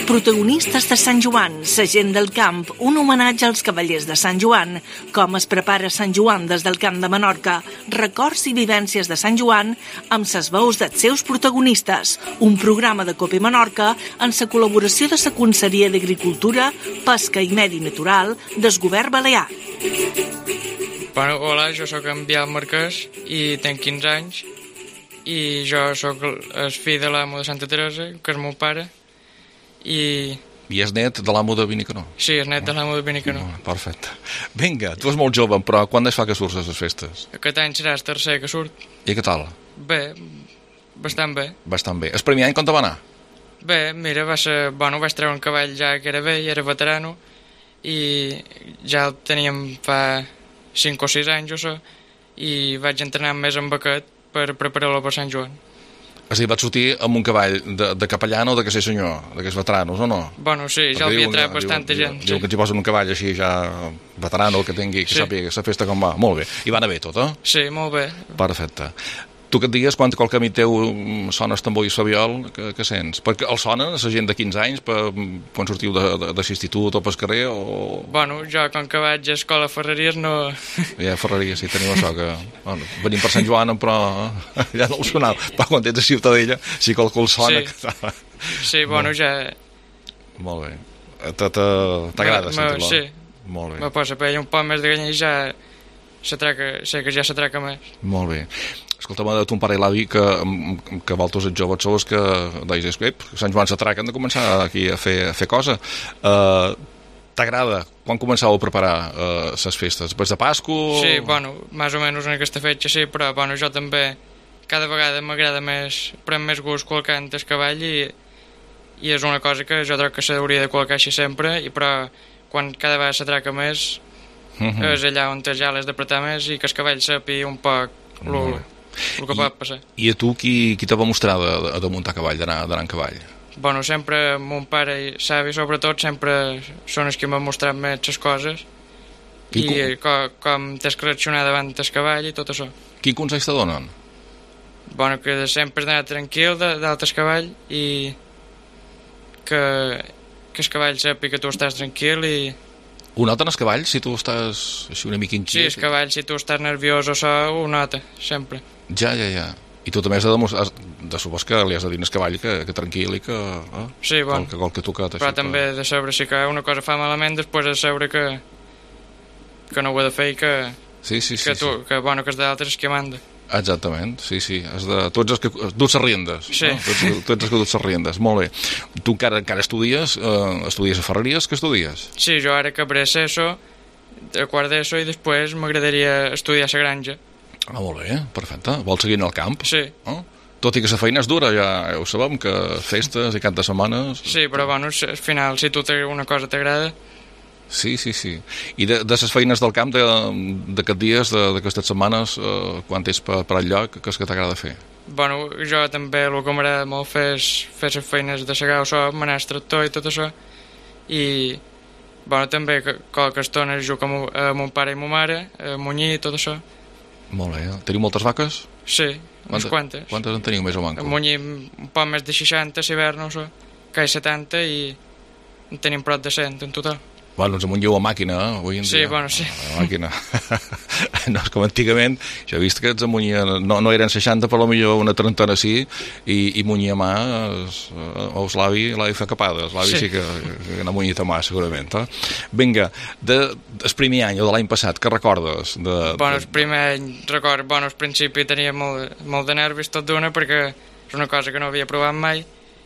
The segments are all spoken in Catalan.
Protagonistes de Sant Joan, la gent del camp, un homenatge als cavallers de Sant Joan, com es prepara Sant Joan des del Camp de Menorca, records i vivències de Sant Joan amb ses veus dels seus protagonistes, un programa de Cope Menorca en la col·laboració de la Conselleria d'Agricultura, Pesca i Medi Natural del Govern Balear. Bueno, hola, jo sóc en Biel Marquès i tenc 15 anys i jo sóc el fill de l'amo de Santa Teresa, que és meu pare, i és net de l'amo de Benicanó? Sí, és net de l'amo de Benicanó. Perfecte. Vinga, tu ets molt jove, però quan es fa que surts a les festes? Aquest any serà el tercer que surt. I què tal? Bé, bastant bé. Bastant bé. El primer any com te va anar? Bé, mira, vaig treure un cavall ja que era vell, era veterano, i ja el teníem fa 5 o 6 anys o so, i vaig entrenar més amb aquest per preparar-lo per Sant Joan. És a dir, vaig sortir amb un cavall de capellà o de que ser senyor, d'aquests veteranos, o no? Bueno, sí, ja havia tret bastanta gent. Diu que ens hi posen un cavall així ja veterano, que tingui, que sàpiga la festa com va. Molt bé. I va anar bé tot, eh? Sí, molt bé. Perfecte. Tu que et digues, quan qual camí teu sona el tambor i l'aviol, què sents? Perquè el sonen la gent de 15 anys quan sortiu de l'institut o pel carrer o... Bueno, jo com que vaig a escola Ferreries no... Ja, Ferreries, sí, teniu això que... Bueno, venim per Sant Joan, però ja no el sonava. Però quan ets a Ciutadella sí que el sona. Sí, sí, bueno, ja... Molt bé. T'agrada sentir-lo? Sí. Molt bé. Me posa per allà un poc més de ganya i ja sé que ja s'atraca més. Molt bé. Escolta-me, de ton pare i l'avi, que vosaltres ets joves sou, que deies, Sant Joan s'atraca, hem de començar aquí a fer cosa. T'agrada? Quan començàveu a preparar les festes? Després de Pasqua? Sí, bueno, més o menys en aquesta fetge sí, però bueno, jo també cada vegada m'agrada més, prenc més gust qualcant el cavall i és una cosa que jo crec que s'hauria de qualcar així sempre, però quan cada vegada s'atraca més és allà on ja l'has d'apretar més i que el cavall sapi un poc el que pot passar. I a tu qui te va mostrar de muntar cavall, d'anar en cavall? Bueno, sempre mon pare i savi sobretot sempre són els que m'han mostrat més les coses i com t'has que reaccionar davant del cavall i tot això. Quin consell te donen? Bueno, que sempre has d'anar tranquil dalt el cavall i que el cavall sapi que tu estàs tranquil i... Ho noten els cavalls si tu estàs així una mica inquiet? Sí, el cavall si tu estàs nerviós o això ho nota, sempre. Ja. I tu també has de supos que li has de dir al cavall que tranquil i que... Sí, bueno. Que tocat, però també de saber si que una cosa fa malament, després de saber que no ho ha de fer i que... Sí. Que bueno, que és d'altres que manda. Exactament, sí. Tu ets el que duts les riendes. Sí. No? Tu ets el que duts les riendes, molt bé. Tu encara estudies a Ferreries, què estudies? Sí, jo ara acabaré ESO, quart d'ESO, i després m'agradaria estudiar a la granja. Molt bé, perfecte. Vols seguir en el camp? Sí. Tot i que la feina és dura, ja ho sabem, que festes i cap de setmanes... Sí, però bueno, al final, si tu una cosa t'agrada... Sí. I de les feines del camp d'aquests dies, d'aquestes setmanes, quan ets per al lloc, què és que t'agrada fer? Bueno, jo també el que m'agrada molt fer és fer les feines de segar o so, manar el tractor i tot això. I, bueno, també qualque estona jugo amb mon pare i ma mare, a munyir i tot això. Molt bé. Teniu moltes vaques? Sí, unes quantes. Quantes en teniu més o manco? A munyir un poc més de 60, a l'hivern o so, que hi 70 i en tenim prop de 100 en total. Bueno, ens amunyiu a màquina, avui en dia. Sí, bueno, sí. A màquina. No, és com antigament, jo he vist que ens amunyien, no eren 60, però potser una trentena sí, i munyia a mà, l'avi fa capades, l'avi sí que n'ha munyit a mà, segurament. Vinga, el primer any o de l'any passat, què recordes? Bueno, el primer any, recordo, al principi tenia molt de nervis tot d'una, perquè és una cosa que no havia provat mai,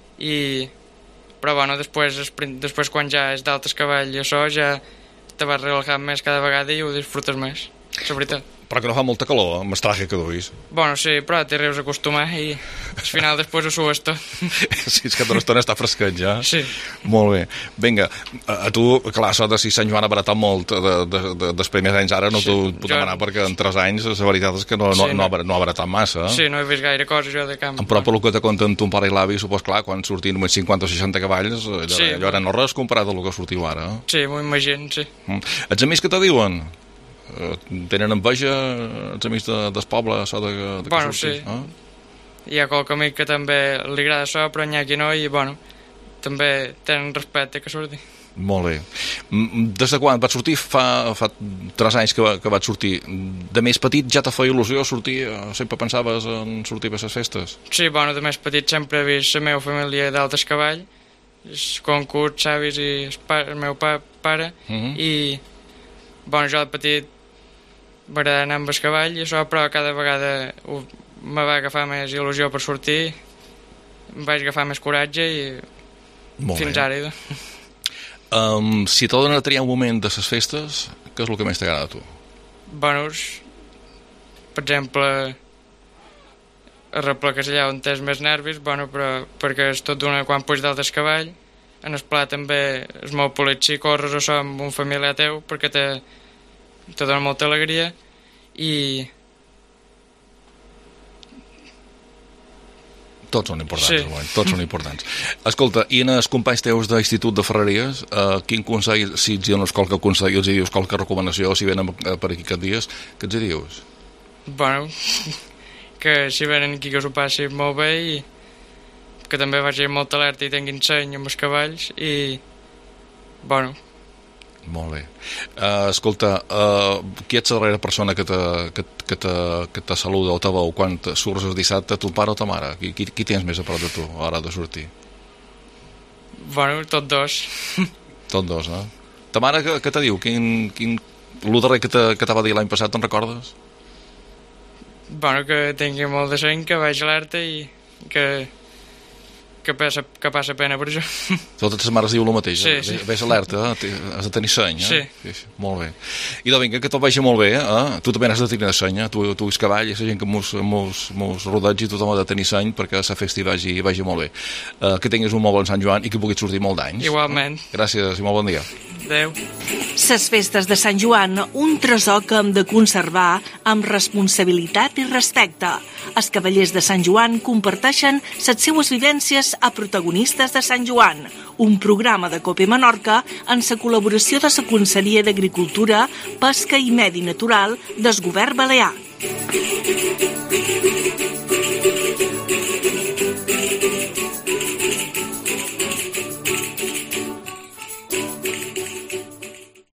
però bueno, després quan ja és d'alt el cavall i això, ja te vas relajant més cada vegada i ho disfrutes més, és veritat. Però que no fa molta calor, amb el traje que duis. Bueno, sí, però t'hi rius acostumar i al final després ho subes tot. Sí, és que tota l'estona està fresquet ja. Sí. Molt bé. Vinga, a tu, clar, això de si Sant Joan ha baratat molt dels primers anys ara, no t'ho puc demanar perquè en 3 anys la veritat és que no ha baratat massa. Sí, no he vist gaire coses jo de camp. Però pel que te conten ton pare i l'avi, supos, clar, quan sortien només 50 o 60 cavalls, allò era no res comparat amb el que sortiu ara. Sí, m'ho imagino, sí. Els amics que te diuen? Tenen enveja els amics del poble això de bueno, sortir? Sí. Hi ha qualque amic que també li agrada això, però n'hi ha qui no, i bueno, també tenen respecte que surti. Molt bé. Des de quan vaig sortir? Fa 3 anys que vaig sortir. De més petit ja te feia il·lusió sortir? Sempre pensaves en sortir per les festes? Sí, bueno, de més petit sempre he vist la meva família d'altes cavall, com curts, avis i el meu pare, i bueno, jo de petit m'agrada anar amb el cavall i això, però cada vegada me va agafar més il·lusió per sortir, em vaig agafar més coratge i fins ara. Si t'ha donat a triar un moment de les festes, què és el que més t'agrada a tu? Bueno, per exemple, el reple que és allà on tens més nervis, bueno, però perquè és tot d'una quan puig dalt del cavall. En el pla també és molt polit si corres això amb un familiar teu, perquè te dona molta alegria. I tots són importants, sí. Tots són importants. Escolta, i en els companys teus d'institut de Ferreries, quin consell, si ets en qualque consell, els dius qualque recomanació, si venen per aquí aquests dies, què els dius? Bueno, que si venen aquí que s'ho passi molt bé i que també vagi molt alerta i tinguin seny amb els cavalls i, bueno... Molt bé. Escolta, qui ets la darrera persona que te saluda o te veu quan surts el dissabte, tu pare o ta mare? Qui tens més a prop de tu a l'hora de sortir? Bueno, tots dos. Tots dos, no? Ta mare què te diu? El darrer que te va dir l'any passat, te'n recordes? Bueno, que tingui molt de seny, que vagi alerta i que passa pena per això. Totes les mares diuen el mateix, sí. Ves alerta, has de tenir seny, Sí. Molt bé. I doncs vinga, que tot vagi molt bé, tu també has de tenir seny, tu ets cavall, i la gent que mos rodats i tothom ha de tenir seny perquè la festa vagi molt bé. Que tinguis un molt bon Sant Joan i que puguis sortir molt d'anys. Igualment. Gràcies i molt bon dia. Adéu. Ses festes de Sant Joan, un tresor que hem de conservar amb responsabilitat i respecte. Els cavallers de Sant Joan comparteixen les seues vivències a protagonistes de Sant Joan, un programa de COPE Menorca en la col·laboració de la Conselleria d'Agricultura, Pesca i Medi Natural del Govern Balear.